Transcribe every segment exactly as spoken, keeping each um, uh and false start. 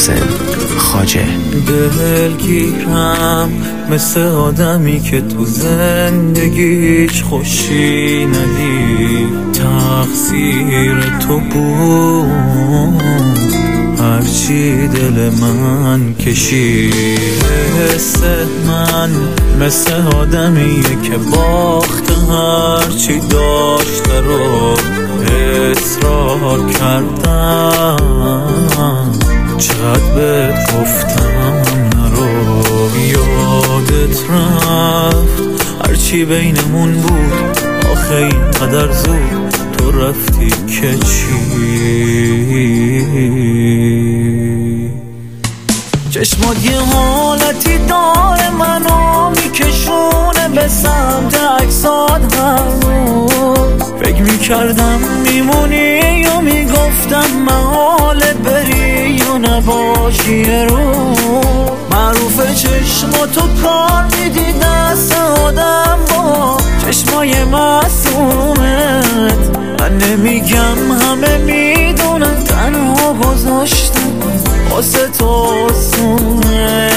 محسن خواجه. دلگیرم مثل آدمی که تو زندگیش خوشی ندید، تقصیر تو بود هرچی دل من کشید. حس من مثل آدمیه که باخت هرچی داشته رو اصرار کردم، چقدر بهت گفتم نرو. یادت رفت هرچی بینمون بود، آخه اینقدر زود تو رفتی که چی. چشمات یه حالتی داره منو میکشونه به سمت عکسات هر روز. فکر میکردم میمونی یا میگفتم محاله بری یا نباشی یه روز. معروفه چشماتو کار میدی دست آدم با چشمای معصومت. من نمیگم همه میدونم، تنها گذاشتم واسه تو سونه.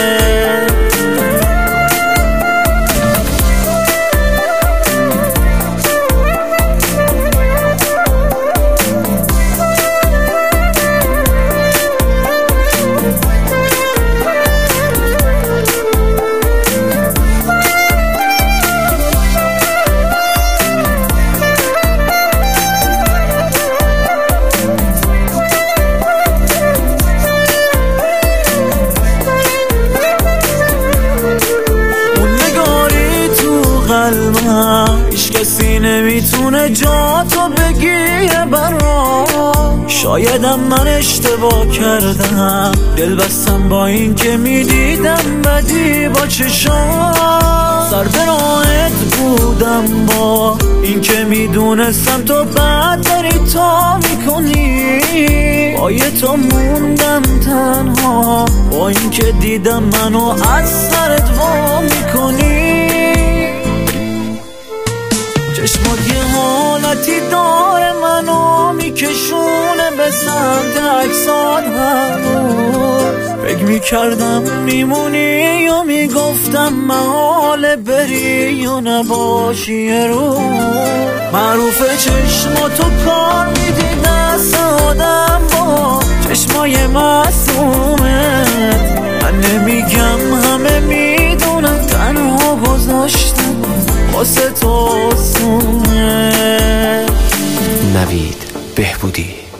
هیچ کسی نمیتونه جا تو بگیره برام. شایدم من اشتباه کردم، دل بستم با این که میدیدم بدی با چشام. سر به راهت بودم با این که میدونستم تو بد داری تا میکنی. با یه تو موندم تنها، با این که دیدم منو از سرت وا میکنی. چشمات یه حالتی داره منو میکشونه به سمت عکسات هر روز. فکر میکردم میمونی یا میگفتم محاله بری یا نباشی یه روز. معروفه چشماتو کار میدی دست آدم با چشمای معصومت. من نمیگم همه میدونم، تنها گذاشتم واسه تو سونه. نوید بهبودی.